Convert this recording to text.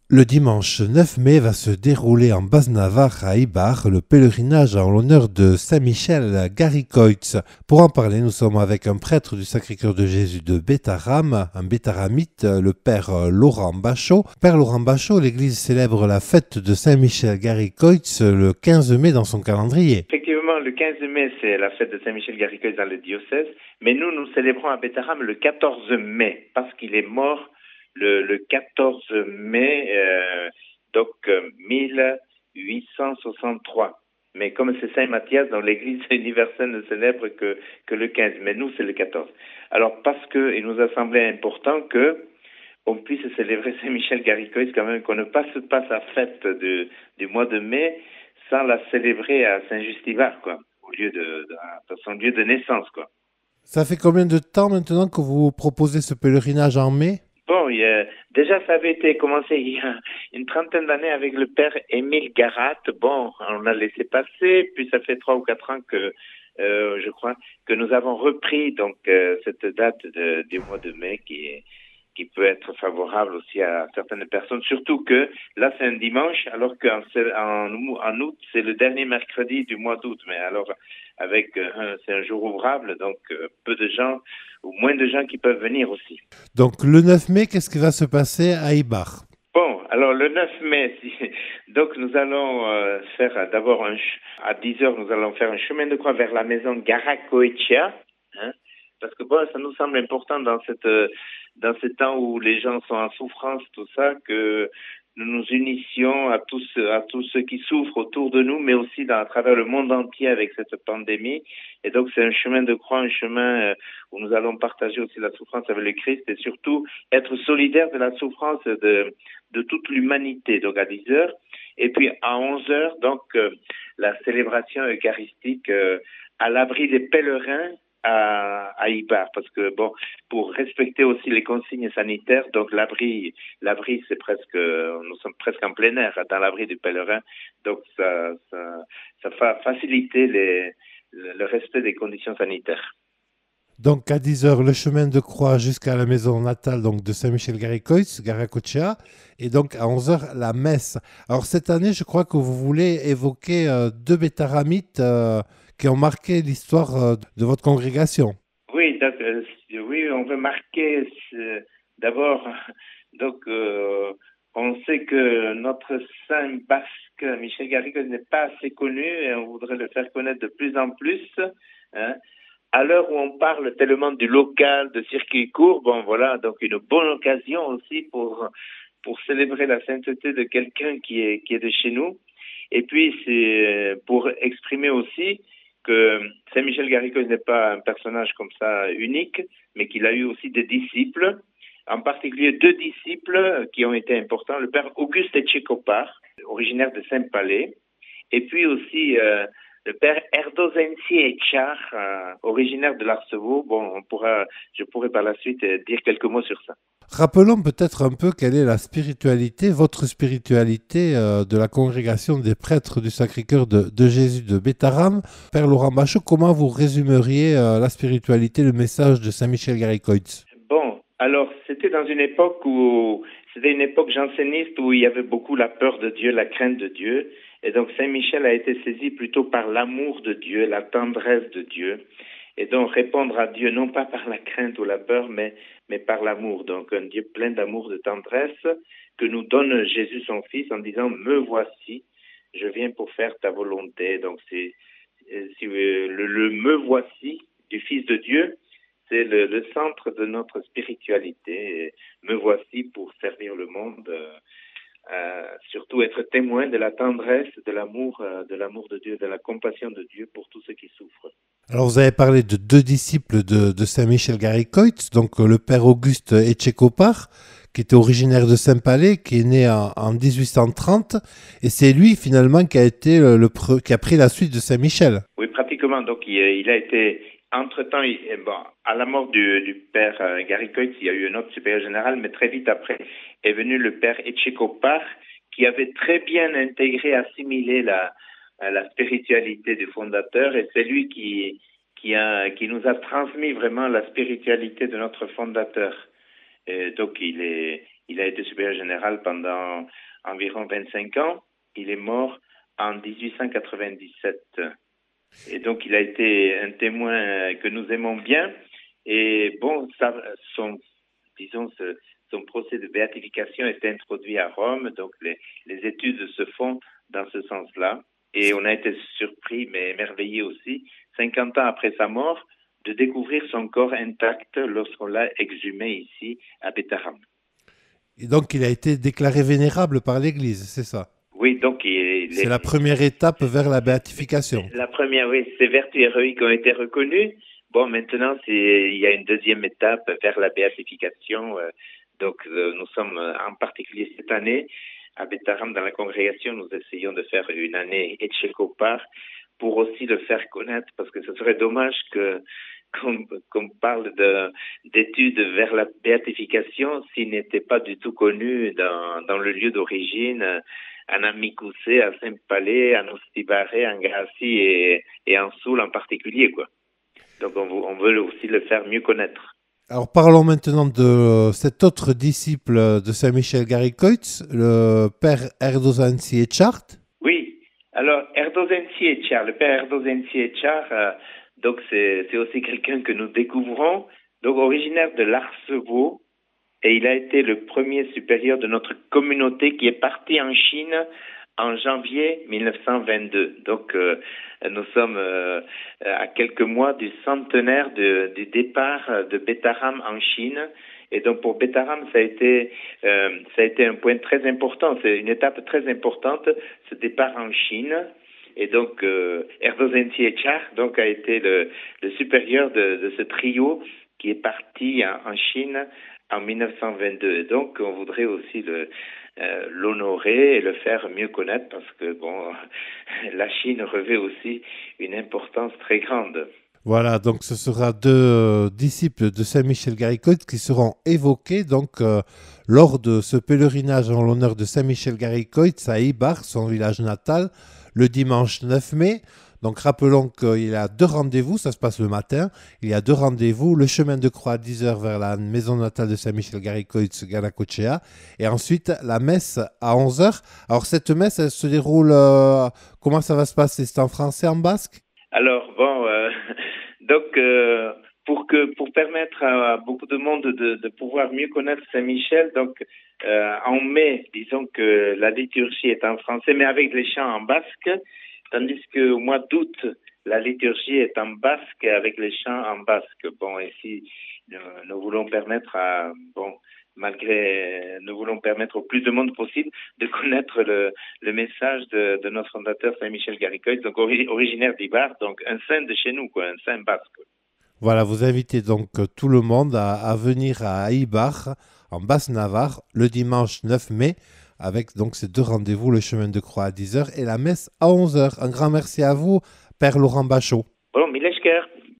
Le dimanche 9 mai va se dérouler en Basse-Navarre à Ibar le pèlerinage en l'honneur de Saint-Michel Garicoitz. Pour en parler, nous sommes avec un prêtre du Sacré-Cœur de Jésus de Bétaram, un bétaramite, le père Laurent Bachot. Père Laurent Bachot, l'église célèbre la fête de Saint-Michel Garicoitz le 15 mai dans son calendrier. Effectivement, le 15 mai, c'est la fête de Saint-Michel Garicoitz dans le diocèse, mais nous célébrons à Bétaram le 14 mai, parce qu'il est mort le 14 mai, 1863. Mais comme c'est Saint Matthias, dans l'Église universelle ne célèbre que le 15, mais nous, c'est le 14. Alors, parce qu'il nous a semblé important que on puisse célébrer Saint-Michel Garicoitz quand même, qu'on ne passe pas sa fête du mois de mai sans la célébrer à Saint-Just-Ivar, quoi, au lieu de son lieu de naissance, quoi. Ça fait combien de temps maintenant que vous proposez ce pèlerinage en mai? Bon, déjà, ça avait été commencé il y a une trentaine d'années avec le père Émile Garat. Bon, on a laissé passer, puis ça fait 3 ou 4 ans que, je crois, que nous avons repris donc cette date du mois de mai qui peut être favorable aussi à certaines personnes, surtout que là c'est un dimanche, alors qu'en août c'est le dernier mercredi du mois d'août, mais alors c'est un jour ouvrable, donc peu de gens ou moins de gens qui peuvent venir aussi. Donc le 9 mai, qu'est-ce qui va se passer à Ibar? Bon, alors le 9 mai, donc nous allons faire d'abord à 10 heures, nous allons faire un chemin de croix vers la maison Garacoechea, hein, parce que bon, ça nous semble important dans ce temps où les gens sont en souffrance, tout ça, que nous nous unissions à tous ceux qui souffrent autour de nous, mais aussi à travers le monde entier avec cette pandémie. Et donc c'est un chemin de croix, un chemin où nous allons partager aussi la souffrance avec le Christ et surtout être solidaires de la souffrance de toute l'humanité. Donc à 10 heures. Et puis à 11 heures, donc la célébration eucharistique à l'abri des pèlerins à Ibar, parce que bon, pour respecter aussi les consignes sanitaires, donc l'abri c'est nous sommes presque en plein air dans l'abri du pèlerin, donc ça va faciliter le respect des conditions sanitaires. Donc à 10 heures, le chemin de croix jusqu'à la maison natale donc, de Saint-Michel Garicoitz, Garacochea, et donc à 11 heures, la messe. Alors cette année, je crois que vous voulez évoquer deux bétaramites qui ont marqué l'histoire de votre congrégation. Oui, donc, oui, on veut marquer d'abord, donc on sait que notre saint basque, Michel Garicoitz, n'est pas assez connu et on voudrait le faire connaître de plus en plus, hein. À l'heure où on parle tellement du local, de circuit court, bon voilà, donc une bonne occasion aussi pour célébrer la sainteté de quelqu'un qui est de chez nous. Et puis c'est pour exprimer aussi que Saint-Michel Garicoitz n'est pas un personnage comme ça unique, mais qu'il a eu aussi des disciples, en particulier 2 disciples qui ont été importants, le père Auguste Etchekopar, originaire de Saint-Palais, et puis aussi le père Erdozensi Etchar, originaire de l'Arceveau. Bon, je pourrais par la suite dire quelques mots sur ça. Rappelons peut-être un peu quelle est la spiritualité, votre spiritualité de la congrégation des prêtres du Sacré-Cœur de Jésus de Bétaram. Père Laurent Bachot, comment vous résumeriez la spiritualité, le message de Saint-Michel Garicoitz? Bon, alors c'était une époque janséniste où il y avait beaucoup la peur de Dieu, la crainte de Dieu. Et donc Saint-Michel a été saisi plutôt par l'amour de Dieu, la tendresse de Dieu. Et donc répondre à Dieu non pas par la crainte ou la peur, mais par l'amour. Donc un Dieu plein d'amour, de tendresse que nous donne Jésus son Fils en disant « Me voici, je viens pour faire ta volonté ». Donc c'est le « Me voici » du Fils de Dieu, c'est le centre de notre spiritualité. Et me voici pour servir le monde, surtout être témoin de la tendresse, de l'amour de Dieu, de la compassion de Dieu pour tous ceux qui souffrent. Alors vous avez parlé de deux disciples de Saint-Michel Garicoitz, donc le père Auguste Etchekopar, qui était originaire de Saint-Palais, qui est né en 1830, et c'est lui finalement qui a été qui a pris la suite de Saint-Michel. Oui, pratiquement. Donc il a été entre-temps, à la mort du père Garicoitz, il y a eu un autre supérieur général, mais très vite après est venu le père Etchekopar, qui avait très bien intégré, assimilé la spiritualité du fondateur, et c'est lui qui nous a transmis vraiment la spiritualité de notre fondateur. Et donc il Il a été supérieur général pendant environ 25 ans. Il est mort en 1897. Et donc, il a été un témoin que nous aimons bien. Et bon, son procès de béatification est introduit à Rome. Donc, les études se font dans ce sens-là. Et on a été surpris, mais émerveillés aussi, 50 ans après sa mort, de découvrir son corps intact lorsqu'on l'a exhumé ici à Bétharram. Et donc, il a été déclaré vénérable par l'Église, c'est ça? Oui, donc c'est la première étape vers la béatification. La première, oui, ses vertus héroïques ont été reconnues. Bon, maintenant, il y a une deuxième étape vers la béatification. Donc, nous sommes en particulier cette année à Bétharram, dans la congrégation, nous essayons de faire une année Etchekopar pour aussi le faire connaître, parce que ce serait dommage qu'on parle d'études vers la béatification s'il n'était pas du tout connu dans le lieu d'origine, en Amicoussé, à Saint-Palais, en Ostibaré, en Gracie et en Soule en particulier, quoi. Donc on veut aussi le faire mieux connaître. Alors parlons maintenant de cet autre disciple de Saint-Michel Garicoitz, le père Erdozan Etchart. Oui, alors Erdozan Etchart, le père Erdozan Etchart, donc c'est aussi quelqu'un que nous découvrons, donc originaire de l'Arceveau, et il a été le premier supérieur de notre communauté qui est parti en Chine en janvier 1922. Donc, nous sommes à quelques mois du centenaire du départ de Bétharram en Chine. Et donc, pour Bétharram, ça a été un point très important. C'est une étape très importante, ce départ en Chine. Et donc, Erdozan Etchart donc a été le supérieur de ce trio qui est parti en Chine en 1922. Donc, on voudrait aussi l'honorer et le faire mieux connaître parce que, bon, la Chine revêt aussi une importance très grande. Voilà, donc ce sera deux disciples de Saint-Michel Garicoitz qui seront évoqués donc lors de ce pèlerinage en l'honneur de Saint-Michel Garicoitz à Ibar, son village natal, le dimanche 9 mai. Donc rappelons qu'il y a deux rendez-vous, ça se passe le matin, il y a deux rendez-vous, le chemin de croix à 10h vers la maison natale de Saint-Michel Garicoitz, Garacochea, et ensuite la messe à 11h. Alors cette messe, elle se déroule, comment ça va se passer? C'est en français, en basque? Alors bon, donc pour permettre à beaucoup de monde de pouvoir mieux connaître Saint-Michel, donc en mai, disons que la liturgie est en français, mais avec les chants en basque, tandis qu'au mois d'août, la liturgie est en basque avec les chants en basque. Bon, ici, nous voulons permettre nous voulons permettre au plus de monde possible de connaître le message de notre fondateur Saint-Michel Garicoitz, donc originaire d'Ibar, donc un saint de chez nous, quoi, un saint basque. Voilà, vous invitez donc tout le monde à venir à Ibar, en Basse-Navarre, le dimanche 9 mai, avec donc ces deux rendez-vous, le chemin de croix à 10h et la messe à 11h. Un grand merci à vous, Père Laurent Bachot. Bon, Mileshker.